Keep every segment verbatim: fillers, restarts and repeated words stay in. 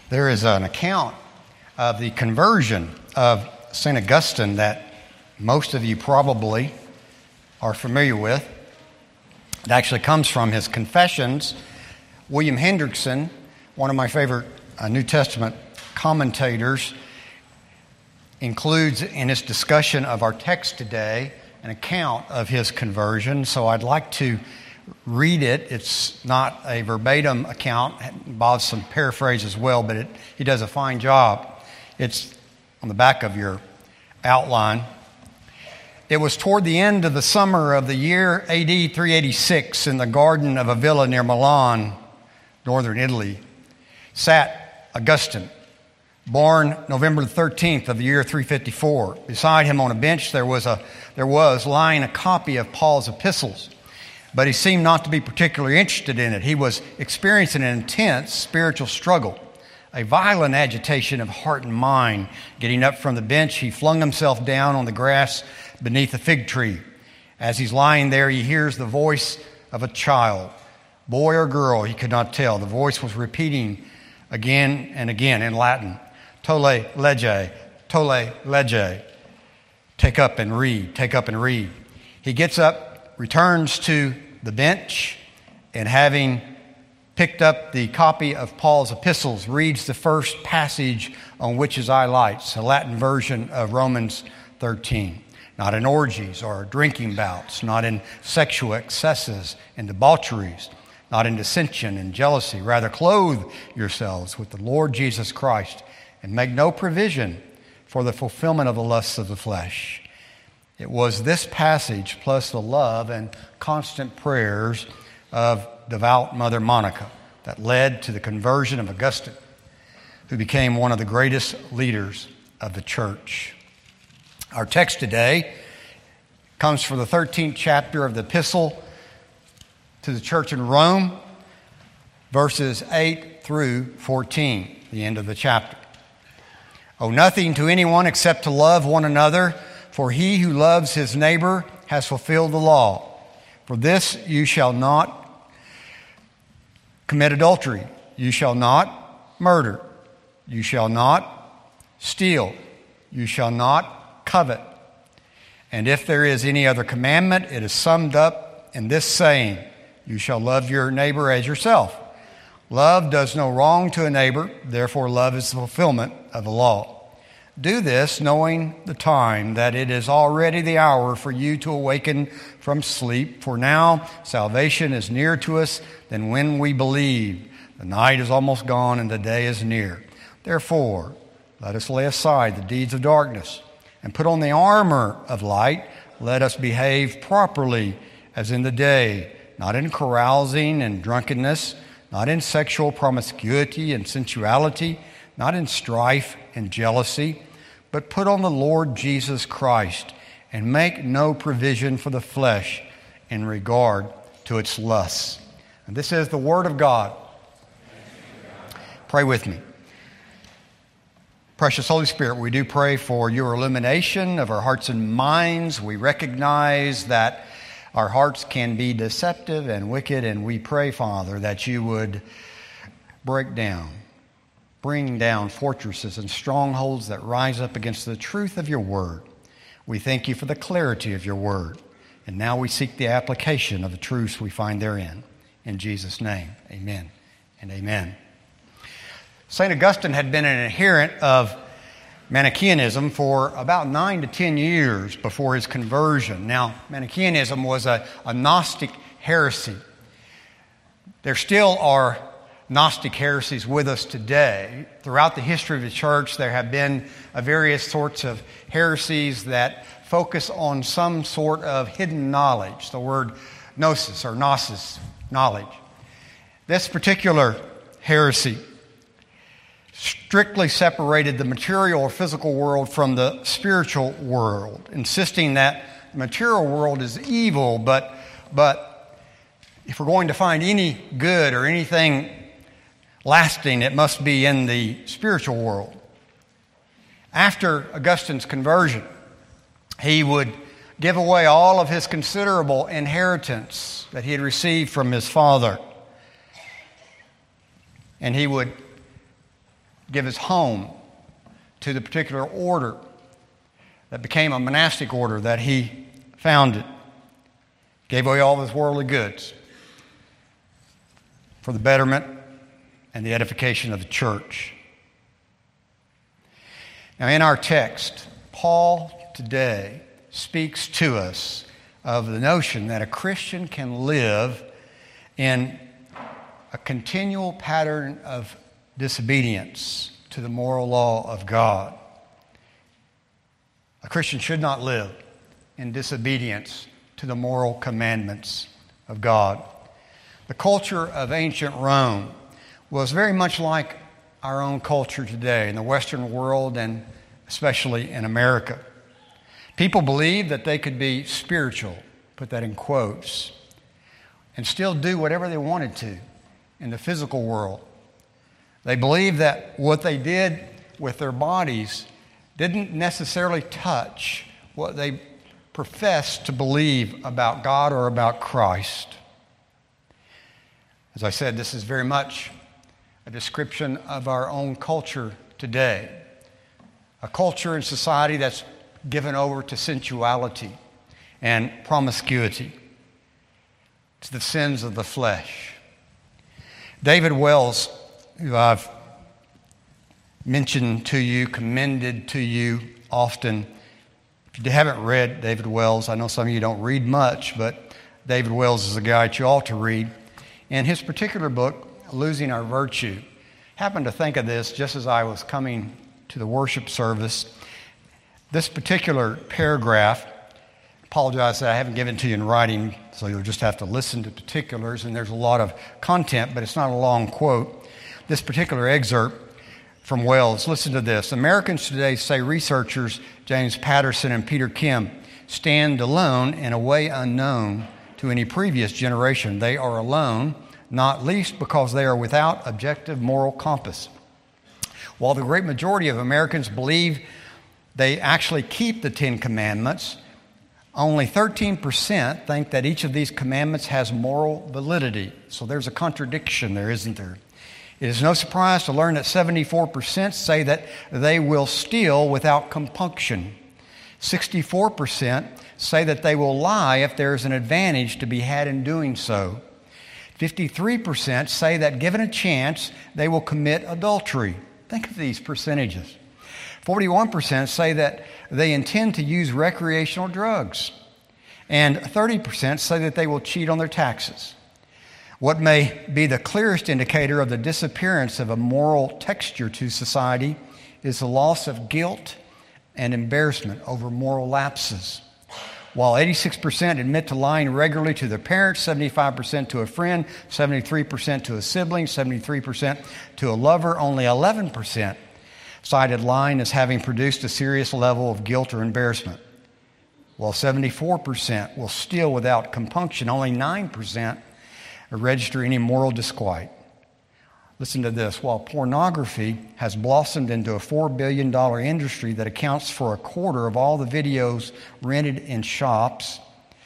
There is an account of the conversion of Saint Augustine that most of you probably are familiar with. It actually comes from his Confessions. William Hendrickson, one of my favorite uh, New Testament commentators, includes in his discussion of our text today an account of his conversion. So I'd like to read it. It's not a verbatim account. It involves some paraphrase as well, but it, he does a fine job. It's on the back of your outline. It was toward the end of the summer of the year A D three eighty-six in the garden of a villa near Milan, northern Italy, sat Augustine, born November the thirteenth of the year three fifty-four. Beside him on a bench there was a there was lying a copy of Paul's epistles, but he seemed not to be particularly interested in it. He was experiencing an intense spiritual struggle, a violent agitation of heart and mind. Getting up from the bench, he flung himself down on the grass beneath a fig tree. As he's lying there, he hears the voice of a child, boy or girl, he could not tell. The voice was repeating again and again in Latin, "Tolle lege, tolle lege." Take up and read, take up and read. He gets up, returns to the bench, and having picked up the copy of Paul's epistles, reads the first passage on which his eye lights, a Latin version of Romans thirteen. Not in orgies or drinking bouts, not in sexual excesses and debaucheries, not in dissension and jealousy. Rather, clothe yourselves with the Lord Jesus Christ and make no provision for the fulfillment of the lusts of the flesh. It was this passage, plus the love and constant prayers of devout Mother Monica, that led to the conversion of Augustine, who became one of the greatest leaders of the church. Our text today comes from the thirteenth chapter of the epistle to the church in Rome, verses eight through fourteen, the end of the chapter. "Owe nothing to anyone except to love one another, for he who loves his neighbor has fulfilled the law. For this you shall not commit adultery, you shall not murder, you shall not steal, you shall not covet. And if there is any other commandment, it is summed up in this saying, you shall love your neighbor as yourself. Love does no wrong to a neighbor, therefore love is the fulfillment of the law. Do this knowing the time, that it is already the hour for you to awaken from sleep. For now salvation is nearer to us than when we believed. The night is almost gone and the day is near. Therefore, let us lay aside the deeds of darkness and put on the armor of light. Let us behave properly as in the day, not in carousing and drunkenness, not in sexual promiscuity and sensuality, not in strife and jealousy, but put on the Lord Jesus Christ and make no provision for the flesh in regard to its lusts." And this is the Word of God. Pray with me. Precious Holy Spirit, we do pray for your illumination of our hearts and minds. We recognize that our hearts can be deceptive and wicked, and we pray, Father, that you would break down, bring down fortresses and strongholds that rise up against the truth of your word. We thank you for the clarity of your word, and now we seek the application of the truths we find therein. In Jesus' name, amen and amen. Saint Augustine had been an adherent of Manichaeanism for about nine to ten years before his conversion. Now, Manichaeanism was a, a Gnostic heresy. There still are Gnostic heresies with us today. Throughout the history of the church, there have been uh, various sorts of heresies that focus on some sort of hidden knowledge. The word gnosis or gnosis, knowledge. This particular heresy strictly separated the material or physical world from the spiritual world, insisting that the material world is evil, but, but if we're going to find any good or anything lasting, it must be in the spiritual world. After Augustine's conversion, he would give away all of his considerable inheritance that he had received from his father. And he would give his home to the particular order that became a monastic order that he founded. Gave away all of his worldly goods for the betterment and the edification of the church. Now, in our text, Paul today speaks to us of the notion that a Christian can live in a continual pattern of disobedience to the moral law of God. A Christian should not live in disobedience to the moral commandments of God. The culture of ancient Rome was very much like our own culture today in the Western world and especially in America. People believed that they could be spiritual, put that in quotes, and still do whatever they wanted to in the physical world. They believed that what they did with their bodies didn't necessarily touch what they professed to believe about God or about Christ. As I said, this is very much a description of our own culture today. A culture and society that's given over to sensuality and promiscuity, to the sins of the flesh. David Wells, who I've mentioned to you, commended to you often. If you haven't read David Wells, I know some of you don't read much, but David Wells is a guy that you ought to read. In his particular book, Losing Our Virtue, happened to think of this just as I was coming to the worship service. This particular paragraph, apologize that I haven't given it to you in writing, so you'll just have to listen to particulars, and there's a lot of content, but it's not a long quote. This particular excerpt from Wells, listen to this. Americans today say researchers James Patterson and Peter Kim stand alone in a way unknown to any previous generation. They are alone, not least because they are without objective moral compass. While the great majority of Americans believe they actually keep the Ten Commandments, only thirteen percent think that each of these commandments has moral validity. So there's a contradiction there, isn't there? It is no surprise to learn that seventy-four percent say that they will steal without compunction. sixty-four percent say that they will lie if there is an advantage to be had in doing so. fifty-three percent say that given a chance, they will commit adultery. Think of these percentages. forty-one percent say that they intend to use recreational drugs. And thirty percent say that they will cheat on their taxes. What may be the clearest indicator of the disappearance of a moral texture to society is the loss of guilt and embarrassment over moral lapses. While eighty-six percent admit to lying regularly to their parents, seventy-five percent to a friend, seventy-three percent to a sibling, seventy-three percent to a lover, only eleven percent cited lying as having produced a serious level of guilt or embarrassment. While seventy-four percent will steal without compunction, only nine percent register any moral disquiet. Listen to this. While pornography has blossomed into a four billion dollars industry that accounts for a quarter of all the videos rented in shops,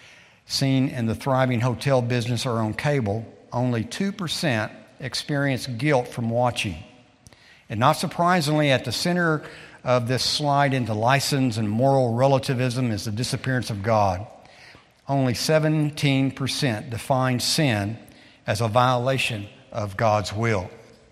seen in the thriving hotel business or on cable, only two percent experience guilt from watching. And not surprisingly, at the center of this slide into license and moral relativism is the disappearance of God. Only seventeen percent define sin as a violation of God's will.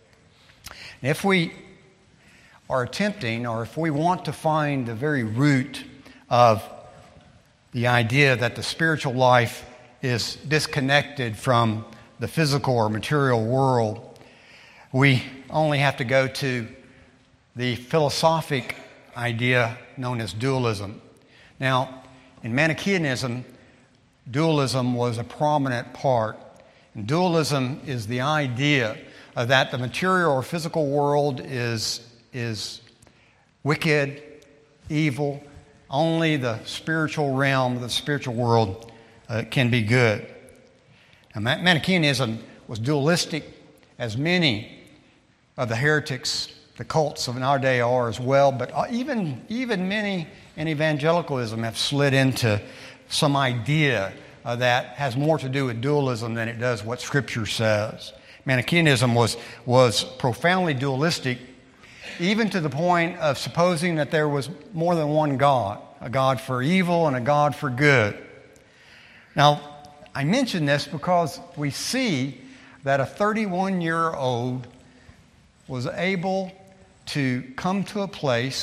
If we are attempting, or if we want to find the very root of the idea that the spiritual life is disconnected from the physical or material world, we only have to go to the philosophic idea known as dualism. Now, in Manichaeanism, dualism was a prominent part. And dualism is the idea that the material or physical world is, is wicked, evil. Only the spiritual realm, the spiritual world uh, can be good. Now, Manichaeanism was dualistic, as many of the heretics, the cults of our day are as well, but even, even many in evangelicalism have slid into some idea uh, that has more to do with dualism than it does what Scripture says. Manichaeanism was, was profoundly dualistic, even to the point of supposing that there was more than one God, a God for evil and a God for good. Now, I mention this because we see that a thirty-one-year-old was able to come to a place.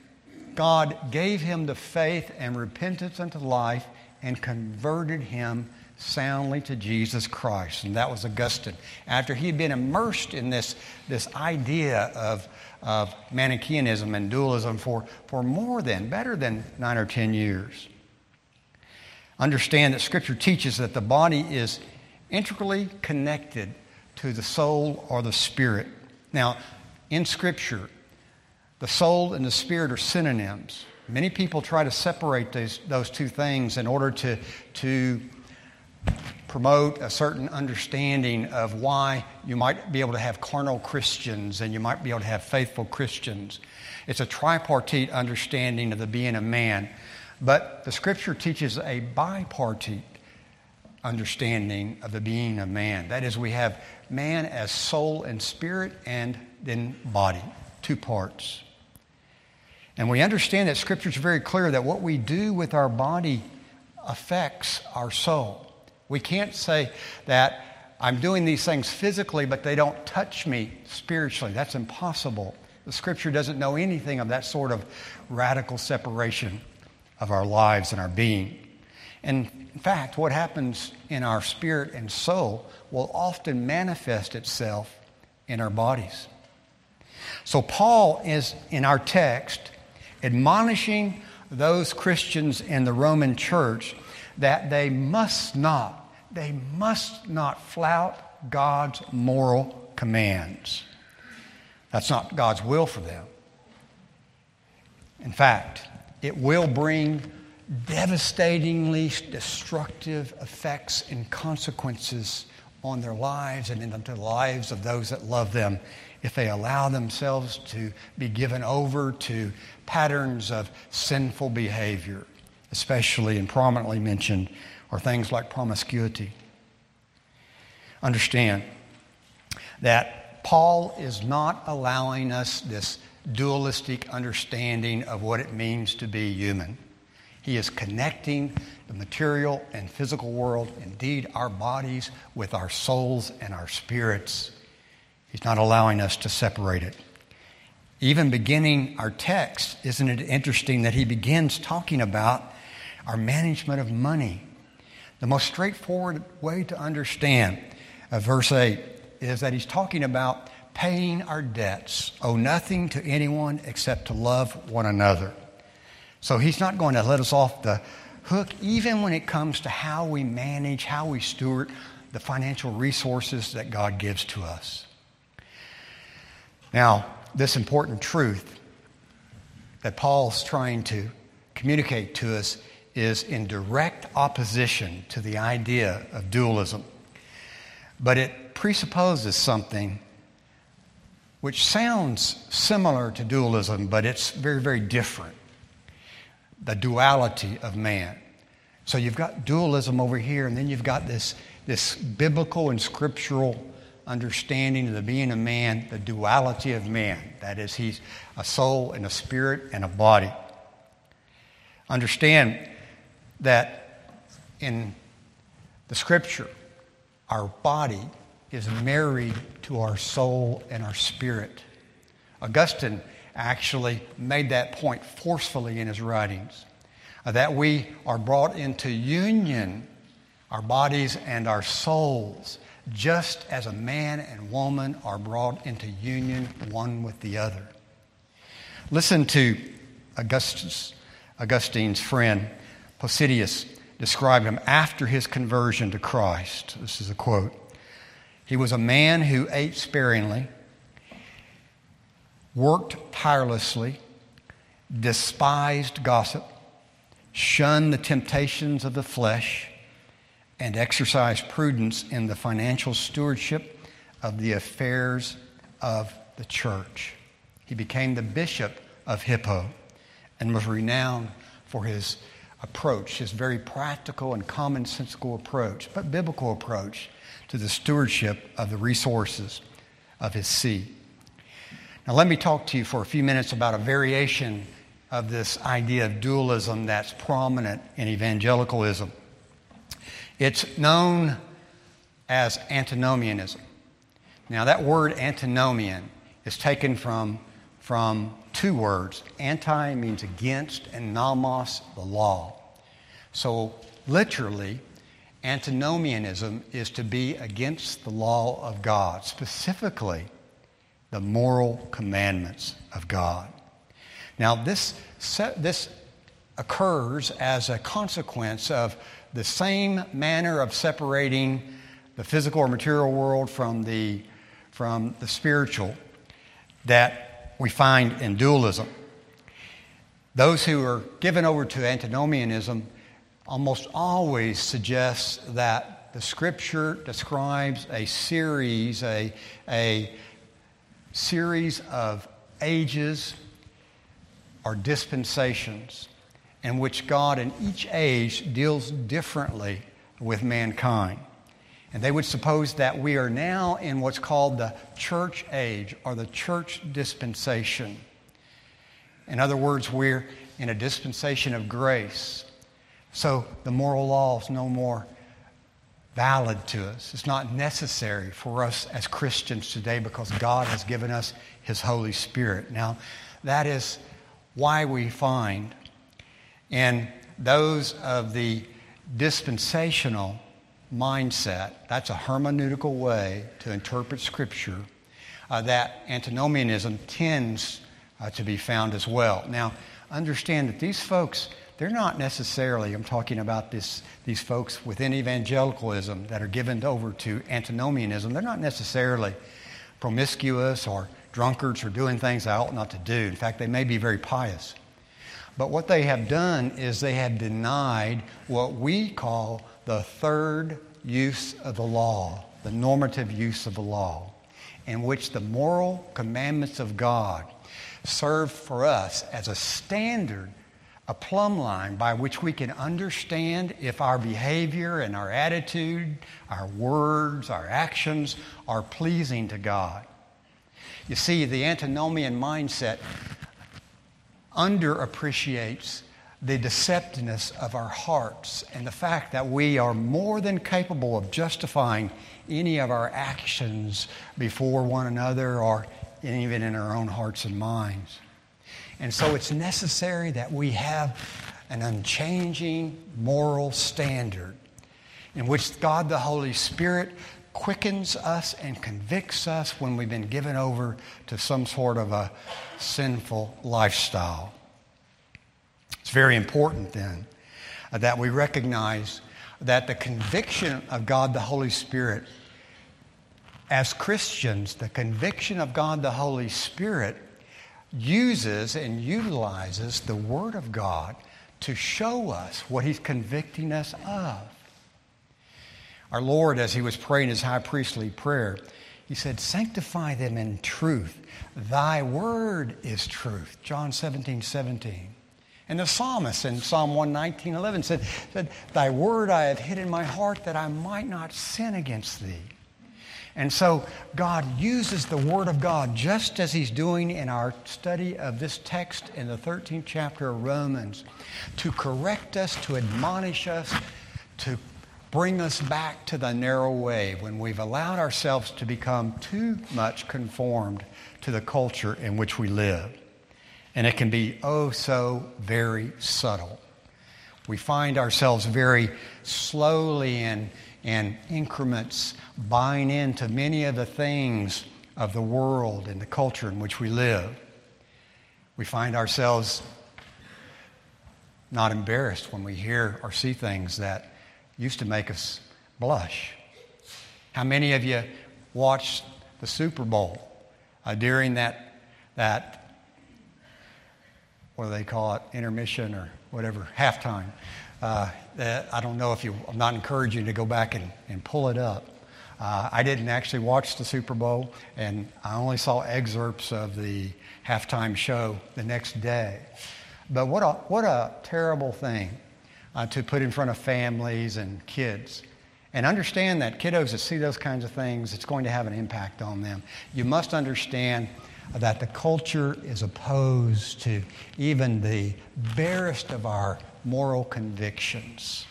God gave him the faith and repentance unto life and converted him soundly to Jesus Christ. And that was Augustine. After he had been immersed in this, this idea of, of Manichaeanism and dualism for, for more than, better than nine or ten years. Understand that Scripture teaches that the body is integrally connected to the soul or the spirit. Now, in Scripture, the soul and the spirit are synonyms. Many people try to separate those, those two things in order to, to promote a certain understanding of why you might be able to have carnal Christians and you might be able to have faithful Christians. It's a tripartite understanding of the being of man. But the Scripture teaches a bipartite understanding of the being of man. That is, we have man as soul and spirit and then body, two parts. And we understand that Scripture is very clear that what we do with our body affects our soul. We can't say that I'm doing these things physically, but they don't touch me spiritually. That's impossible. The Scripture doesn't know anything of that sort of radical separation of our lives and our being. And in fact, what happens in our spirit and soul will often manifest itself in our bodies. So Paul is, in our text, admonishing those Christians in the Roman church that they must not, they must not flout God's moral commands. That's not God's will for them. In fact, it will bring devastatingly destructive effects and consequences on their lives and into the lives of those that love them if they allow themselves to be given over to patterns of sinful behavior, especially and prominently mentioned are things like promiscuity. Understand that Paul is not allowing us this dualistic understanding of what it means to be human. He is connecting the material and physical world, indeed our bodies, with our souls and our spirits. He's not allowing us to separate it. Even beginning our text, isn't it interesting that he begins talking about our management of money? The most straightforward way to understand uh, verse eight is that he's talking about paying our debts, owe nothing to anyone except to love one another. So he's not going to let us off the hook, even when it comes to how we manage, how we steward the financial resources that God gives to us. Now, this important truth that Paul's trying to communicate to us is in direct opposition to the idea of dualism. But it presupposes something which sounds similar to dualism, but it's very, very different. The duality of man. So you've got dualism over here, and then you've got this, this biblical and scriptural understanding of the being of man, the duality of man. That is, he's a soul and a spirit and a body. Understand that in the Scripture, our body is married to our soul and our spirit. Augustine actually made that point forcefully in his writings, uh, that we are brought into union, our bodies and our souls, just as a man and woman are brought into union one with the other. Listen to Augustus, Augustine's friend Posidonius describe him after his conversion to Christ. This is a quote. He was a man who ate sparingly, worked tirelessly, despised gossip, shunned the temptations of the flesh, and exercised prudence in the financial stewardship of the affairs of the church. He became the bishop of Hippo and was renowned for his approach, his very practical and commonsensical approach, but biblical approach to the stewardship of the resources of his see. Now let me talk to you for a few minutes about a variation of this idea of dualism that's prominent in evangelicalism. It's known as antinomianism. Now that word antinomian is taken from, from two words. Anti means against, and nomos, the law. So literally, antinomianism is to be against the law of God, specifically the moral commandments of God. Now this, this occurs as a consequence of the same manner of separating the physical or material world from the, from the spiritual that we find in dualism. Those who are given over to antinomianism almost always suggest that the Scripture describes a series, a, a series of ages or dispensations in which God in each age deals differently with mankind. And they would suppose that we are now in what's called the church age or the church dispensation. In other words, we're in a dispensation of grace. So the moral law is no more valid to us. It's not necessary for us as Christians today because God has given us His Holy Spirit. Now, that is why we find in those of the dispensational mindset, that's a hermeneutical way to interpret Scripture, uh, that antinomianism tends uh, to be found as well. Now, understand that these folks, they're not necessarily, I'm talking about this, these folks within evangelicalism that are given over to antinomianism, they're not necessarily promiscuous or drunkards or doing things they ought not to do. In fact, they may be very pious. But what they have done is they have denied what we call the third use of the law, the normative use of the law, in which the moral commandments of God serve for us as a standard, a plumb line by which we can understand if our behavior and our attitude, our words, our actions are pleasing to God. You see, the antinomian mindset underappreciates the deceptiveness of our hearts and the fact that we are more than capable of justifying any of our actions before one another or even in our own hearts and minds. And so it's necessary that we have an unchanging moral standard in which God the Holy Spirit quickens us and convicts us when we've been given over to some sort of a sinful lifestyle. It's very important then uh, that we recognize that the conviction of God the Holy Spirit, as Christians, the conviction of God the Holy Spirit uses and utilizes the Word of God to show us what He's convicting us of. Our Lord, as He was praying His high priestly prayer, He said, "Sanctify them in truth. Thy word is truth." John seventeen seventeen. And the psalmist in Psalm one nineteen eleven said, said, "Thy word I have hid in my heart that I might not sin against Thee." And so God uses the Word of God just as He's doing in our study of this text in the thirteenth chapter of Romans to correct us, to admonish us, to bring us back to the narrow way when we've allowed ourselves to become too much conformed to the culture in which we live. And it can be oh so very subtle. We find ourselves very slowly and in increments buying into many of the things of the world and the culture in which we live. We find ourselves not embarrassed when we hear or see things that used to make us blush. How many of you watched the Super Bowl uh, during that, that, what do they call it, intermission or whatever, halftime? Uh, that I don't know if you, I'm not encouraging you to go back and, and pull it up. Uh, I didn't actually watch the Super Bowl, and I only saw excerpts of the halftime show the next day. But what a, what a terrible thing uh, to put in front of families and kids. And understand that kiddos that see those kinds of things, it's going to have an impact on them. You must understand that the culture is opposed to even the barest of our moral convictions.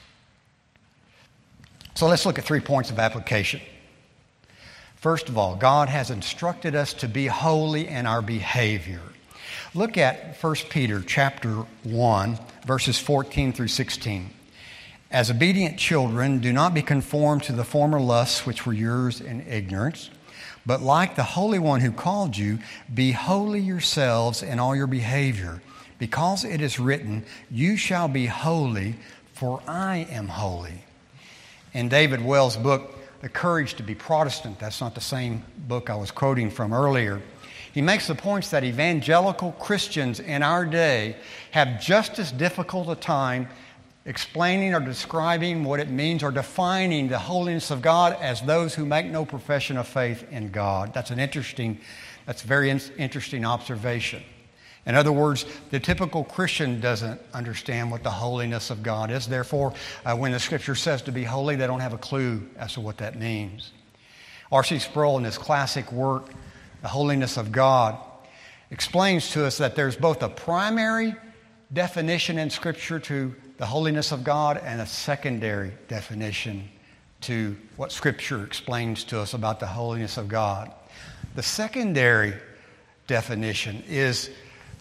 So let's look at three points of application. First of all, God has instructed us to be holy in our behavior. Look at First Peter chapter one, verses fourteen through sixteen. As obedient children, do not be conformed to the former lusts which were yours in ignorance, but like the Holy One who called you, be holy yourselves in all your behavior, because it is written, you shall be holy, for I am holy. In David Wells' book, The Courage to be Protestant, that's not the same book I was quoting from earlier, he makes the points that evangelical Christians in our day have just as difficult a time explaining or describing what it means or defining the holiness of God as those who make no profession of faith in God. That's an interesting, that's a very in- interesting observation. In other words, the typical Christian doesn't understand what the holiness of God is. Therefore, uh, when the Scripture says to be holy, they don't have a clue as to what that means. R C Sproul, in his classic work, The Holiness of God, explains to us that there's both a primary definition in Scripture to the holiness of God and a secondary definition to what Scripture explains to us about the holiness of God. The secondary definition is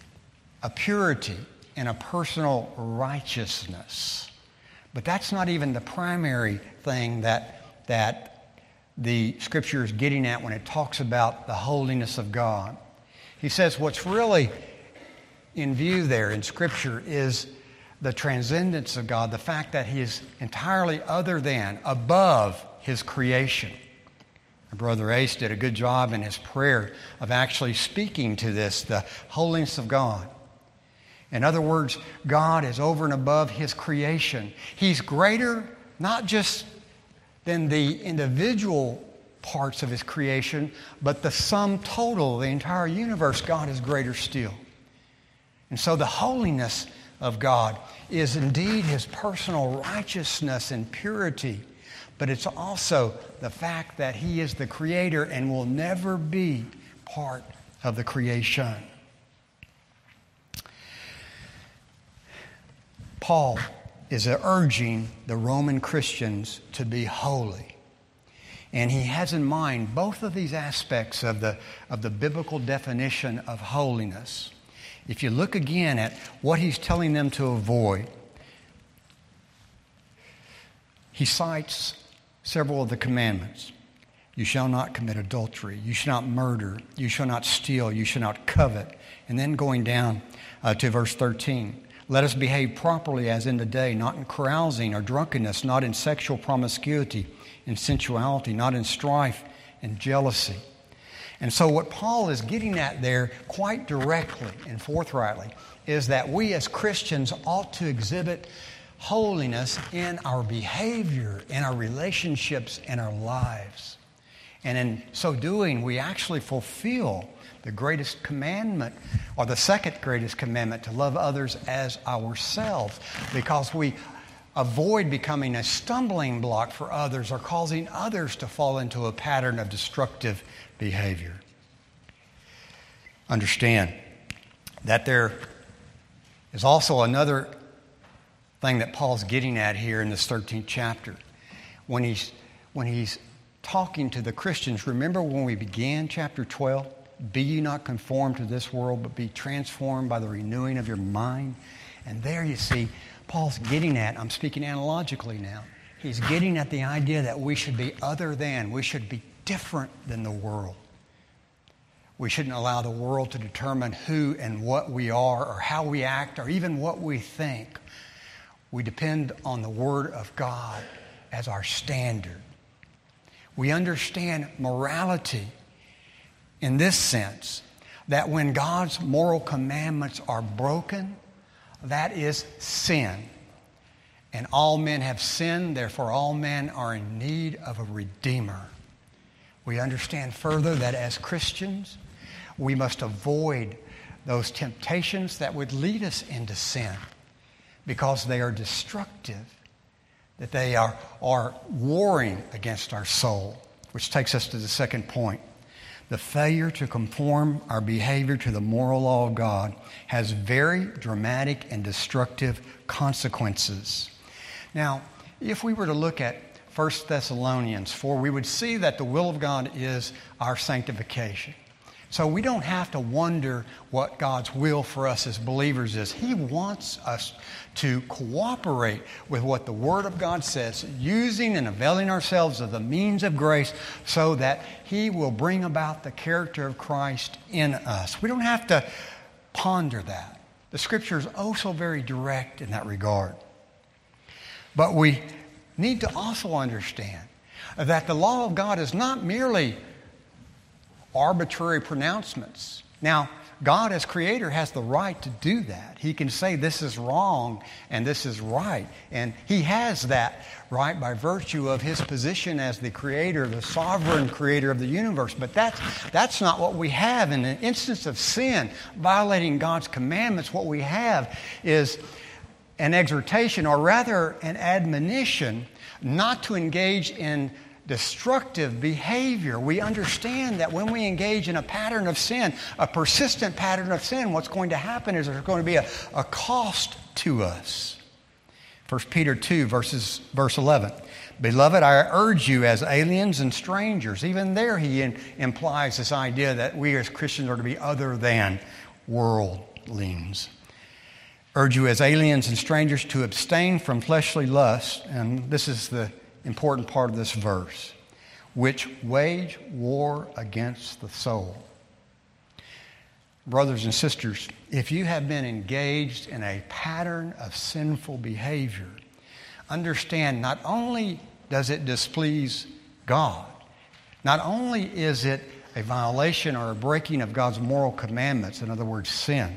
a purity and a personal righteousness. But that's not even the primary thing that, that the Scripture is getting at when it talks about the holiness of God. He says what's really in view there in Scripture is the transcendence of God, the fact that He is entirely other than, above His creation. My brother Ace did a good job in his prayer of actually speaking to this, the holiness of God. In other words, God is over and above His creation. He's greater not just than the individual parts of His creation, but the sum total, the entire universe, God is greater still. And so the holiness of God is indeed His personal righteousness and purity, but it's also the fact that He is the Creator and will never be part of the creation. Paul is urging the Roman Christians to be holy. And he has in mind both of these aspects of the, of the biblical definition of holiness. If you look again at what he's telling them to avoid, he cites several of the commandments. You shall not commit adultery. You shall not murder. You shall not steal. You shall not covet. And then going down uh, to verse thirteen. Let us behave properly as in the day, not in carousing or drunkenness, not in sexual promiscuity, in sensuality, not in strife and jealousy. And so what Paul is getting at there quite directly and forthrightly is that we as Christians ought to exhibit holiness in our behavior, in our relationships, in our lives. And in so doing, we actually fulfill the greatest commandment, or the second greatest commandment, to love others as ourselves, because we avoid becoming a stumbling block for others or causing others to fall into a pattern of destructive behavior. Understand that there is also another thing that Paul's getting at here in this thirteenth chapter. When he's, when he's talking to the Christians, remember when we began chapter twelve? Be ye not conformed to this world, but be transformed by the renewing of your mind. And there you see, Paul's getting at, I'm speaking analogically now, he's getting at the idea that we should be other than, we should be different than the world. We shouldn't allow the world to determine who and what we are or how we act or even what we think. We depend on the Word of God as our standard. We understand morality in this sense, that when God's moral commandments are broken, that is sin. And all men have sinned, therefore all men are in need of a Redeemer. We understand further that as Christians, we must avoid those temptations that would lead us into sin because they are destructive, that they are, are warring against our soul, which takes us to the second point. The failure to conform our behavior to the moral law of God has very dramatic and destructive consequences. Now, if we were to look at First Thessalonians four, we would see that the will of God is our sanctification. So we don't have to wonder what God's will for us as believers is. He wants us to cooperate with what the Word of God says, using and availing ourselves of the means of grace so that He will bring about the character of Christ in us. We don't have to ponder that. The Scripture is oh so very direct in that regard. But we need to also understand that the law of God is not merely arbitrary pronouncements. Now, God as Creator has the right to do that. He can say this is wrong and this is right. And He has that right by virtue of His position as the Creator, the sovereign Creator of the universe. But that's, that's not what we have. In an instance of sin, violating God's commandments, what we have is an exhortation, or rather an admonition, not to engage in destructive behavior. We understand that when we engage in a pattern of sin, a persistent pattern of sin, what's going to happen is there's going to be a, a cost to us. First Peter two, verses, verse eleven. Beloved, I urge you as aliens and strangers. Even there he in, implies this idea that we as Christians are to be other than worldlings. Urge you as aliens and strangers to abstain from fleshly lusts, and this is the important part of this verse, which wage war against the soul. Brothers and sisters, if you have been engaged in a pattern of sinful behavior, understand not only does it displease God, not only is it a violation or a breaking of God's moral commandments, in other words, sin,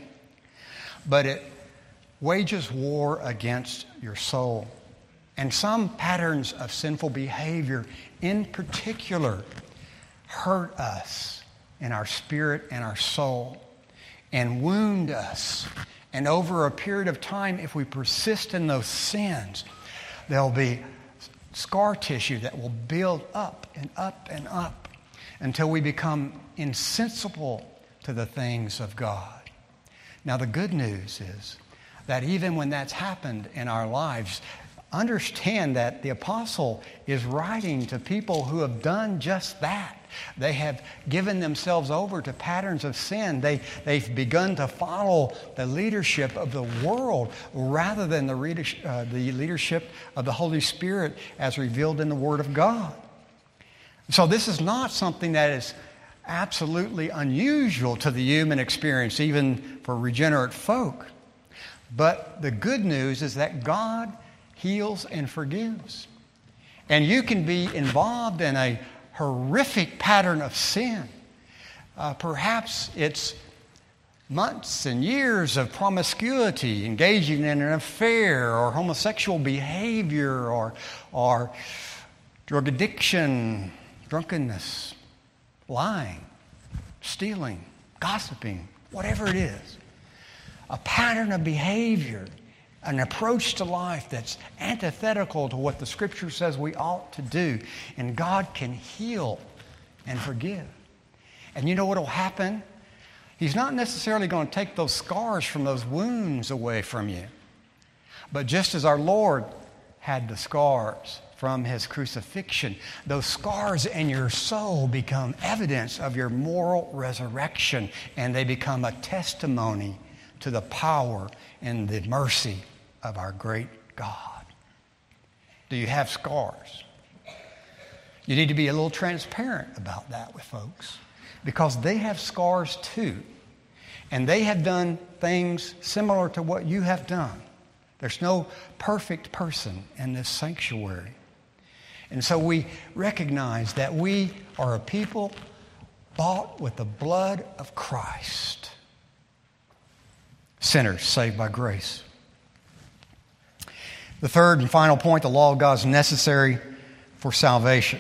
but it wages war against your soul. And some patterns of sinful behavior in particular hurt us in our spirit and our soul and wound us. And over a period of time, if we persist in those sins, there'll be scar tissue that will build up and up and up until we become insensible to the things of God. Now, the good news is that even when that's happened in our lives, understand that the apostle is writing to people who have done just that. They have given themselves over to patterns of sin. They, they've begun to follow the leadership of the world rather than the, readership, uh, the leadership of the Holy Spirit as revealed in the Word of God. So this is not something that is absolutely unusual to the human experience, even for regenerate folk. But the good news is that God heals and forgives. And you can be involved in a horrific pattern of sin. Uh, perhaps it's months and years of promiscuity, engaging in an affair or homosexual behavior or, or drug addiction, drunkenness, lying, stealing, gossiping, whatever it is. A pattern of behavior, an approach to life that's antithetical to what the Scripture says we ought to do. And God can heal and forgive. And you know what will happen? He's not necessarily going to take those scars from those wounds away from you. But just as our Lord had the scars from His crucifixion, those scars in your soul become evidence of your moral resurrection, and they become a testimony to the power and the mercy of our great God. Do you have scars? You need to be a little transparent about that with folks, because they have scars too. And they have done things similar to what you have done. There's no perfect person in this sanctuary. And so we recognize that we are a people bought with the blood of Christ. Sinners saved by grace. The third and final point, the law of God is necessary for salvation.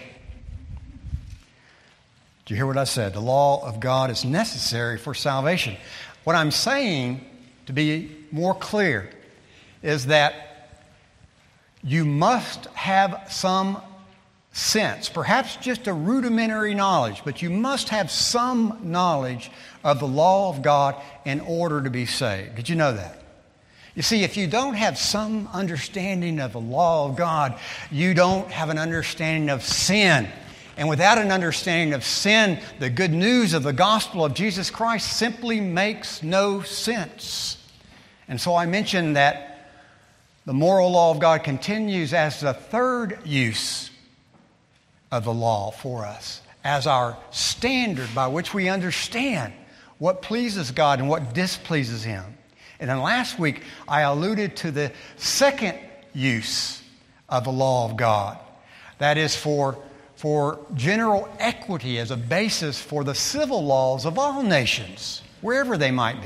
Did you hear what I said? The law of God is necessary for salvation. What I'm saying, to be more clear, is that you must have some sense, perhaps just a rudimentary knowledge, but you must have some knowledge of the law of God in order to be saved. Did you know that? You see, if you don't have some understanding of the law of God, you don't have an understanding of sin. And without an understanding of sin, the good news of the gospel of Jesus Christ simply makes no sense. And so I mentioned that the moral law of God continues as the third use of the law for us, as our standard by which we understand what pleases God and what displeases Him. And then last week, I alluded to the second use of the law of God. That is for, for general equity as a basis for the civil laws of all nations, wherever they might be.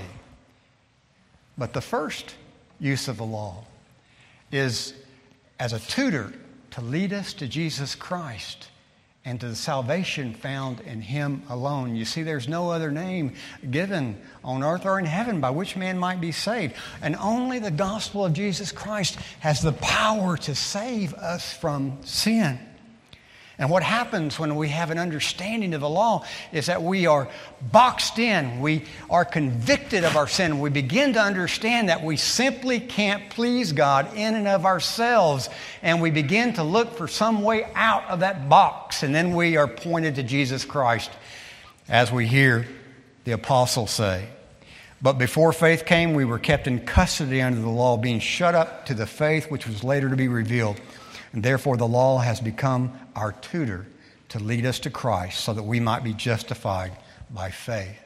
But the first use of the law is as a tutor to lead us to Jesus Christ and to the salvation found in Him alone. You see, there's no other name given on earth or in heaven by which man might be saved. And only the gospel of Jesus Christ has the power to save us from sin. And what happens when we have an understanding of the law is that we are boxed in. We are convicted of our sin. We begin to understand that we simply can't please God in and of ourselves. And we begin to look for some way out of that box. And then we are pointed to Jesus Christ, as we hear the apostle say. But before faith came, we were kept in custody under the law, being shut up to the faith which was later to be revealed. And therefore the law has become our tutor to lead us to Christ so that we might be justified by faith.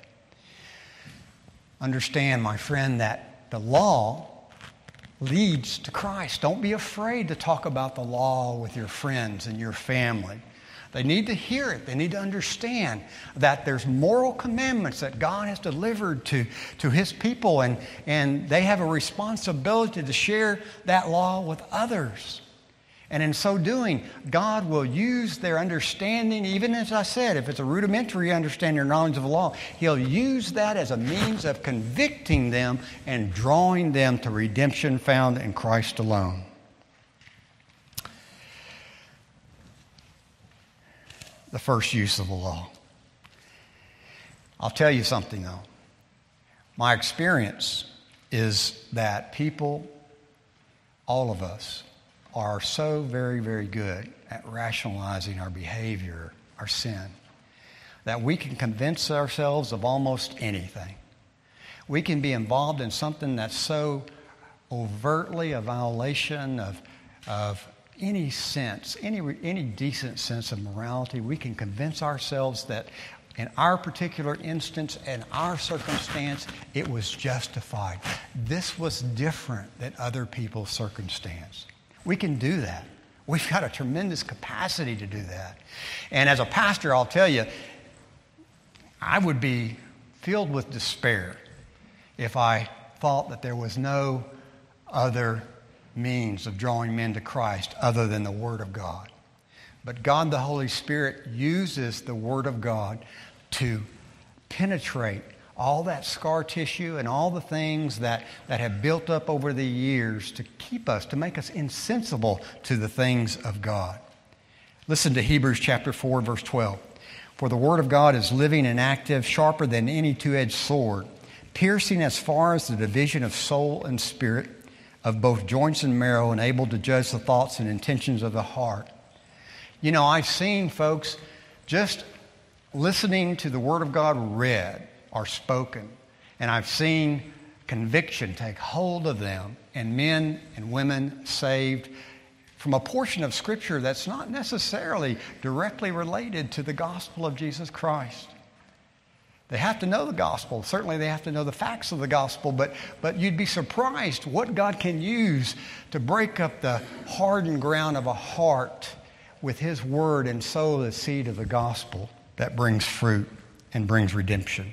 Understand, my friend, that the law leads to Christ. Don't be afraid to talk about the law with your friends and your family. They need to hear it. They need to understand that there's moral commandments that God has delivered to, to His people, and, and they have a responsibility to share that law with others. And in so doing, God will use their understanding, even as I said, if it's a rudimentary understanding or knowledge of the law, He'll use that as a means of convicting them and drawing them to redemption found in Christ alone. The first use of the law. I'll tell you something, though. My experience is that people, all of us, are so very, very good at rationalizing our behavior, our sin, that we can convince ourselves of almost anything. We can be involved in something that's so overtly a violation of, of any sense, any, any decent sense of morality. We can convince ourselves that in our particular instance, in our circumstance, it was justified. This was different than other people's circumstance. We can do that. We've got a tremendous capacity to do that. And as a pastor, I'll tell you, I would be filled with despair if I thought that there was no other means of drawing men to Christ other than the Word of God. But God, the Holy Spirit, uses the Word of God to penetrate all that scar tissue and all the things that, that have built up over the years to keep us, to make us insensible to the things of God. Listen to Hebrews chapter four, verse twelve. For the Word of God is living and active, sharper than any two-edged sword, piercing as far as the division of soul and spirit, of both joints and marrow, and able to judge the thoughts and intentions of the heart. You know, I've seen folks just listening to the Word of God read or spoken, and I've seen conviction take hold of them, and men and women saved from a portion of Scripture that's not necessarily directly related to the gospel of Jesus Christ. They have to know the gospel. Certainly they have to know the facts of the gospel, but, but you'd be surprised what God can use to break up the hardened ground of a heart with His Word and sow the seed of the gospel that brings fruit and brings redemption.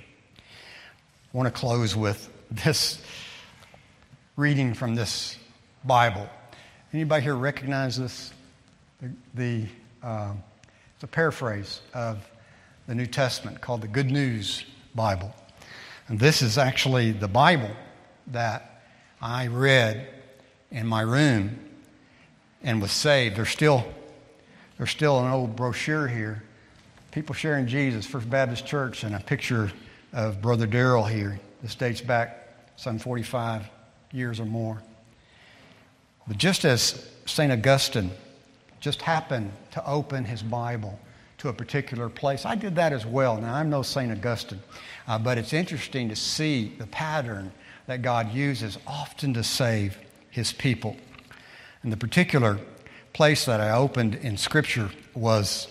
I want to close with this reading from this Bible. Anybody here recognize this? The, the uh, it's a paraphrase of the New Testament called the Good News Bible. And this is actually the Bible that I read in my room and was saved. There's still There's still an old brochure here, People Sharing Jesus, First Baptist Church, and a picture of Brother Darrell here. This dates back some forty-five years or more. But just as Saint Augustine just happened to open his Bible to a particular place, I did that as well. Now, I'm no Saint Augustine, uh, but it's interesting to see the pattern that God uses often to save his people. And the particular place that I opened in Scripture was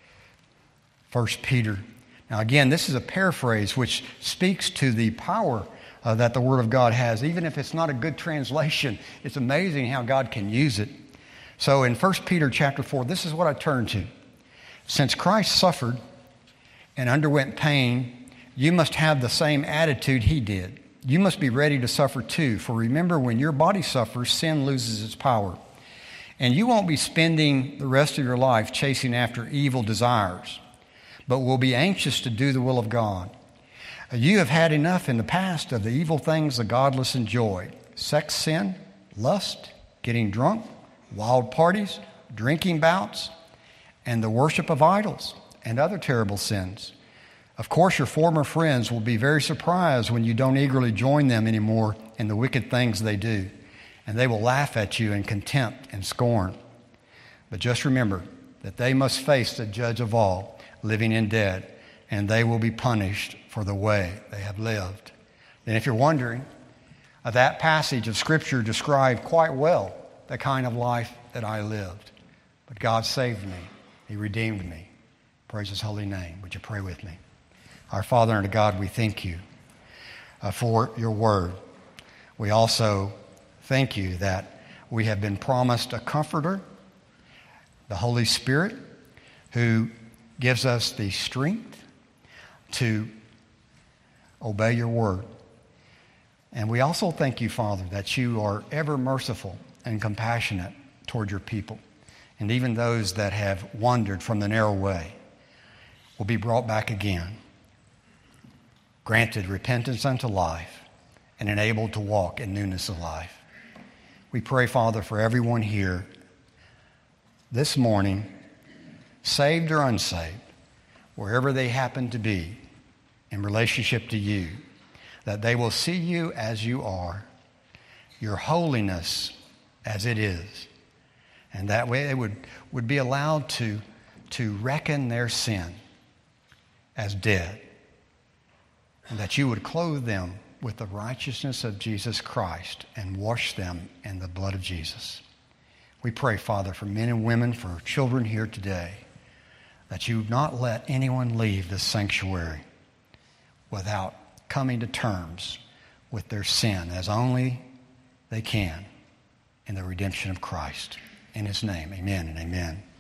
First Peter. Now again, this is a paraphrase which speaks to the power uh, that the Word of God has. Even if it's not a good translation, it's amazing how God can use it. So in First Peter chapter four, this is what I turned to. Since Christ suffered and underwent pain, you must have the same attitude he did. You must be ready to suffer too. For remember, when your body suffers, sin loses its power. And you won't be spending the rest of your life chasing after evil desires, but will be anxious to do the will of God. You have had enough in the past of the evil things the godless enjoy: sex sin, lust, getting drunk, wild parties, drinking bouts, and the worship of idols and other terrible sins. Of course, your former friends will be very surprised when you don't eagerly join them anymore in the wicked things they do, and they will laugh at you in contempt and scorn. But just remember that they must face the judge of all, living and dead, and they will be punished for the way they have lived. And if you're wondering, uh, that passage of Scripture described quite well the kind of life that I lived. But God saved me. He redeemed me. Praise His holy name. Would you pray with me? Our Father and God, we thank you uh, for your word. We also thank you that we have been promised a comforter, the Holy Spirit, who gives us the strength to obey your word. And we also thank you, Father, that you are ever merciful and compassionate toward your people. And even those that have wandered from the narrow way will be brought back again, granted repentance unto life, and enabled to walk in newness of life. We pray, Father, for everyone here this morning, saved or unsaved, wherever they happen to be in relationship to you, that they will see you as you are, your holiness as it is, and that way they would, would be allowed to, to reckon their sin as dead, and that you would clothe them with the righteousness of Jesus Christ and wash them in the blood of Jesus. We pray, Father, for men and women, for children here today, that you would not let anyone leave this sanctuary without coming to terms with their sin as only they can in the redemption of Christ. In His name, amen and amen.